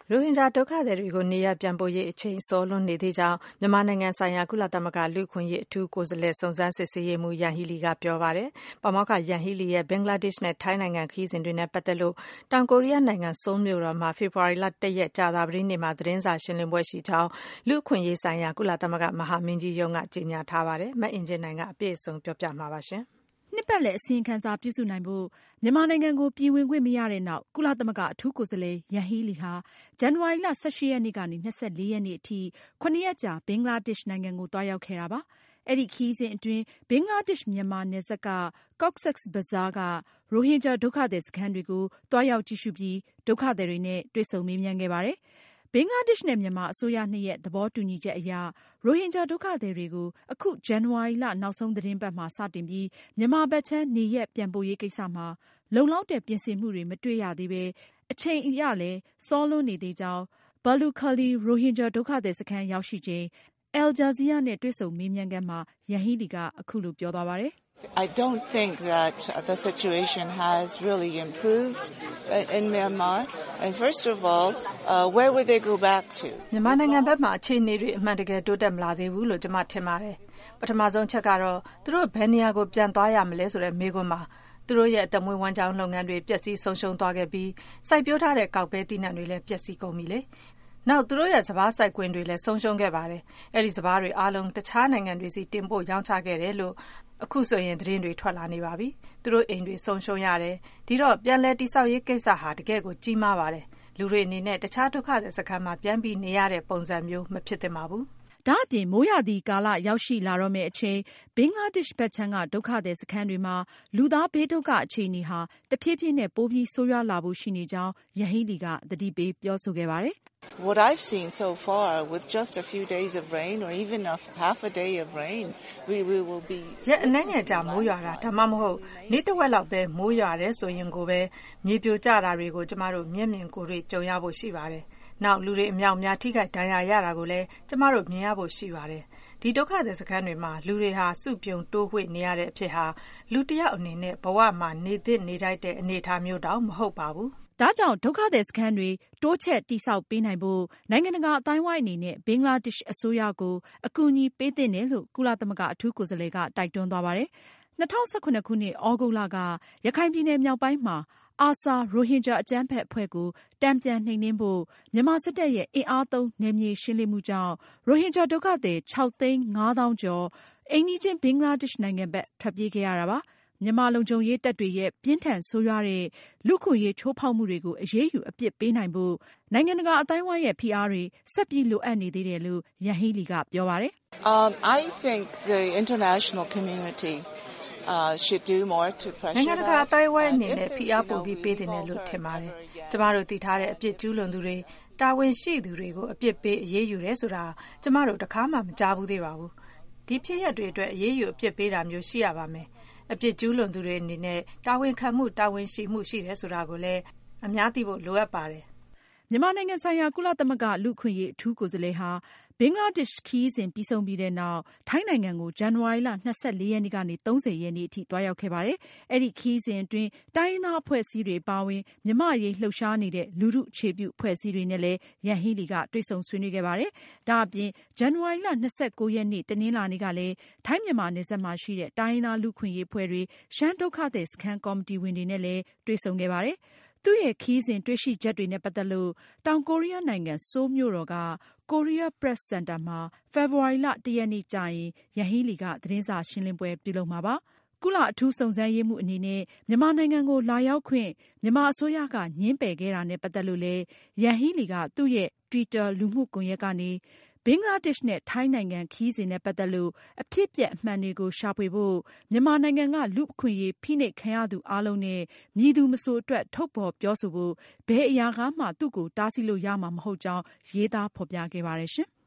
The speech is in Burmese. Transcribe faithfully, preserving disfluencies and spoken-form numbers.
ရိုဟင်ဂျာဒုက္ခသည်တွေကိုနေရပ်ပြန်ပို့ရေးအချိန်စောလွန်းနေသေးကြောင်းမြန်မာနိုင်ငံဆိုင်ရာကုလသမဂ္ဂလူ့အခွင့်အရေးအထူးကိုယ်စားလှယ်စုံစမ်းစစ်ဆေးရေးမှူးယန်ဟီလီကပြောပါတယ်။ပါမောက္ခယန်ဟီလီရဲ့ဘင်္ဂလားဒေ့ရှ်နဲ့ထိုင်းနိုင်ငံခရီးစဉ်တွေနဲ့ပတ်သက်လို့တောင်ကိုရီးယားနိုင်ငံဆိုးလ်မြို့တော်မှာဖေဖော်ဝါရီလတစ်ရက်ကြာသပတေးနေ့မှာသတင်းစာရှင်းလင်းပွဲရှိကြောင်းလူ့အခွင့်အရေးဆိုင်ရာကုလသမဂ္ဂမဟာမင်းကြီးရုံးကကြေညာထားပါတယ်။မအင်ဂျင်နိုင်ကအပြည့်အစုံပြောပြမှာပါရှင်။နှစ်ပတ်လည်အစီရင်ခံစာပြုစုနိုင်ဖို့မြန်မာနိုင်ငံကိုပြည်ဝင်ခွင့်မရတဲ့နောက်ကုလသမဂ္ဂအထူးကိုယ်စားလှယ်ယန်ဟီလီဟာဇန်နဝါရီလ ၁၈ ရက်နေ့ကနေ ၂၄ ရက်နေ့အထိခုနှစ်ရက်ကြာဘင်္ဂလားဒေ့ရှ်နိုင်ငံကိုသွားရောက်ခဲ့တာပါ။အဲဒီခရီးစဉ်အတွင်းဘင်္ဂလားဒေ့ရှ်မြန်မာနယ်စပ်က Cox's Bazar ကရိုဟင်ဂျာဒုက္ခသည်စခန်းတွေကိုသွားရောက်ကြည့်ရှုပြီးဒုက္ခသည်တွေနဲ့တွေ့ဆုံမေးမြန်းခဲ့ပါတယ်။ဘင်္ဂလားဒေ့ရှ်နဲ့မြန်မာအစိုးရနှစ်ရပ်သဘောတူညီချက်အရရိုဟင်ဂျာဒုက္ခသည်တွေကိုအခုဇန်နဝါရီလနောက်ဆုံးသတင်းပတ်မှာစတင်ပြီးမြန်မာဘက်ခြမ်းနေရပ်ပြန်ပို့ရေးကိစ္စမှာလုံလောက်တဲ့ပြင်ဆင်မှုတွေမတွေ့ရသေးပဲအချိန်အရလည်းစောလွန်းနေသေးကြောင်းဘာလူခလီရိုဟင်ဂျာဒုက္ခသည်စခန်းရောက်ရှိချိန် Al Jazeera နဲ့တွေ့ဆုံမေးမြန်းခန်းမှာယန်ဟီလီကအခုလိုပြောသွားပါတယ်။ I don't think that the situation has really improved in Myanmar. And first of all, uh, where would they go back to? မြန်မာနိုင်ငံဘက်မှာအခြေအနေတွေအမှန်တကယ်တိုးတက်မလာသေးဘူးလို့ကျွန်မထင်ပါတယ်။ပထမဆုံးချက်ကတော့သူတို့ဘယ်နေရာကိုပြန်သွားရမလဲဆိုတဲ့မေးခွန်းမှာသူတို့ရဲ့တမွေးဝမ်းကြောင်းလုပ်ငန်းတွေပျက်စီးဆုံးရှုံးသွားခဲ့ပြီးစိုက်ပျိုးထားတဲ့ကောက်ပဲသီးနှံတွေလည်းပျက်စီးကုန်ပြီလေ။နောက်သူတို့ရဲ့စပါးစိုက်ကွင်းတွေလည်းဆုံးရှုံးခဲ့ပါတယ်။အဲဒီစပါးတွေအားလုံးတခြားနိုင်ငံတွေစီတင်ပို့ရောင်းချခဲ့တယ်လို့အခုဆိုရင်သတင်းတွေထွက်လာနေပါပြီ။သူတို့အိမ်တွေဆုံးရှုံးရတယ်။ဒီတော့ပြန်လဲတိဆောက်ရေးကိစ္စဟာတကယ်ကိုကြီးမားပါတယ်။လူတွေအနေနဲ့တခြားဒုက္ခသည်စခန်းမှာပြန်ပြီးနေရတဲ့ပုံစံမျိုးမဖြစ်သင့်ပါဘူး။ဒါ့အပြင်မိုးရာသီကာလရောက်ရှိလာတော့မယ့်အချိန်ဘင်္ဂလားဒေ့ရှ်ဘက်ခြမ်းကဒုက္ခသည်စခန်းတွေမှာလူသားဘေးဒုက္ခအခြေအနေဟာတဖြည်းဖြည်းနဲ့ပိုပြီးဆိုးရွားလာဖို့ရှိနေကြောင်းယန်ဟီလီကသတိပေးပြောဆိုခဲ့ပါတယ်။ What I've seen so far with just a few days of rain or even a half a day of rain we, we will be ရက်အနည်းငယ်ကြာမိုးရွာတာဒါမှမဟုတ်နေ့တစ်ဝက်လောက်ပဲမိုးရွာတယ်ဆိုရင်ကိုပဲမြေပြိုကျတာတွေကိုကျမတို့မျက်မြင်ကိုယ်တွေ့ကြုံရဖို့ရှိပါတယ်။နောက်လူတွေအများအများထိခိုက်ဒဏ်ရာရတာကိုလည်းကျမတို့မြင်ရဖို့ရှိပါတယ်။ဒီဒုက္ခသည်စခန်းတွေမှာလူတွေဟာစုပြုံတိုးဝှေ့နေရတဲ့အဖြစ်ဟာလူတစ်ယောက်အနေနဲ့ဘဝမှာနေသင့်နေထိုက်တဲ့အနေအထားမျိုးတောင်မဟုတ်ပါဘူး။ဒါကြောင့်ဒုက္ခသည်စခန်းတွေတိုးချဲ့တိဆောက်ပေးနိုင်ဖို့နိုင်ငံတကာအတိုင်းအဝိုင်းအနေနဲ့ဘင်္ဂလားဒေ့ရှ်အစိုးရကိုအကူအညီပေးသင့်တယ်လို့ကုလသမဂ္ဂအထူးကိုယ်စားလှယ်ကတိုက်တွန်းသွားပါတယ်။၂၀၁၇ခုနှစ်သြဂုတ်လကရခိုင်ပြည်နယ်မြောက်ပိုင်းမှာအာဆာရိုဟင်ဂျာအကြမ်းဖက်အဖွဲ့ကိုတန်ပြန်နှိမ်နင်းဖို့မြန်မာစစ်တပ်ရဲ့အင်အားသုံးနယ်မြေရှင်းလင်းမှုကြောင့်ရိုဟင်ဂျာဒုက္ခသည်ခြောက်သိန်းငါးသောင်းကျော်အိမ်နီးချင်းဘင်္ဂလားဒေ့ရှ်နိုင်ငံဘက်ထွက်ပြေးခဲ့ရတာပါ။မြန်မာလုံခြုံရေးတပ်တွေရဲ့ပြင်းထန်ဆိုးရွားတဲ့လူ့အခွင့်အရေးချိုးဖောက်မှုတွေကိုအရေးယူအပြစ်ပေးနိုင်ဖို့နိုင်ငံတကာအသိုင်းအဝိုင်းရဲ့ဖိအားတွေဆက်ပြီးလိုအပ်နေသေးတယ်လို့ယန်ဟီလီကပြောပါတယ်။ Um, I think the international community Uh, should do more to pressure နိုင်ငံတကာအတိုင်းအဝိုင်းအနေနဲ့ဖိအားပိုပြီးပေးတင်တယ်လို့ထင်ပါတယ်။ကျမတို့သိထားတဲ့အပြစ်ကျူးလွန်သူတွေတာဝန်ရှိသူတွေကိုအပြစ်ပေးအရေးယူတယ်ဆိုတာကျမတို့တခါမှမကြားဘူးသေးပါဘူး။ဒီဖြစ်ရပ်တွေအတွက်အရေးယူအပြစ်ပေးတာမျိုးရှိရပါမယ်။အပြစ်ကျူးလွန်သူတွေအနေနဲ့တာဝန်ခံမှုတာဝန်ရှိမှုရှိတယ်ဆိုတာကိုလည်းအများသိဖို့လိုအပ်ပါတယ်။မြန်မာနိုင်ငံဆိုင်ရာကုလသမဂ္ဂလူ့အခွင့်အရေးအထူးကိုယ်စားလှယ်ဟာဘင်္ဂလားဒေ့ရှ်ခရီးစဉ်ပြီးဆုံးပြီးတဲ့နောက်ထိုင်းနိုင်ငံကိုဇန်နဝါရီလ၂၄ရက်နေ့ကနေ၃၀ရက်နေ့အထိသွားရောက်ခဲ့ပါတယ်။အဲဒီခရီးစဉ်အတွင်းတိုင်းရင်းသားအဖွဲ့အစည်းတွေပါဝင်မြန်မာ့ရေးလှုပ်ရှားနေတဲ့လူထုအခြေပြုအဖွဲ့အစည်းတွေနဲ့လည်းယန်ဟီလီကတွေ့ဆုံဆွေးနွေးခဲ့ပါတယ်။ဒါအပြင်ဇန်နဝါရီလ၂၉ရက်နေ့တနင်္လာနေ့ကလည်းထိုင်းမြန်မာနယ်စပ်မှာရှိတဲ့တိုင်းရင်းသားလူ့အခွင့်အရေးအဖွဲ့တွေရှမ်းဒုက္ခသည်စခန်းကော်မတီဝင်တွေနဲ့လည်းတွေ့ဆုံခဲ့ပါတယ်။သူ့ရဲ့ခရီးစဉ်တွေ့ရှိချက်တွေနဲ့ပတ်သက်လို့တောင်ကိုရီးယားနိုင်ငံဆိုးလ်မြို့တော်က Korea Press Center မှာဖေဖေါ်ဝါရီလတစ်ရက်နေ့ကျရင်ယန်ဟီလီကသတင်းစာရှင်းလင်းပွဲပြုလုပ်မှာပါ။ကုလအထူးစုံစမ်းရေးမှူးအနေနဲ့မြန်မာနိုင်ငံကိုလာရောက်ခွင့်မြန်မာအစိုးရကငြင်းပယ်ခဲ့တာနဲ့ပတ်သက်လို့လည်းယန်ဟီလီကသူ့ရဲ့ Twitter လူမှုကွန်ရက်ကနေဘင်္ဂလားဒေ့ရှ်နဲ့ထိုင်းနိုင်ငံခရီးစဉ်နဲ့ပတ်သက်လို့အဖြစ်အပျက်အမှန်တွေကိုရှာဖွေဖို့မြန်မာနိုင်ငံကလူ့အခွင့်အရေးဖိနှိပ်ခံရသူအားလုံးနဲ့မည်သူမဆိုအတွက်ထုတ်ဖော်ပြောဆိုဖို့ဘယ်အရာကမှသူ့ကိုတားဆီးလို့ရမှာမဟုတ်ကြောင်းရေးသားဖော်ပြခဲ့ပါတယ်ရှင်။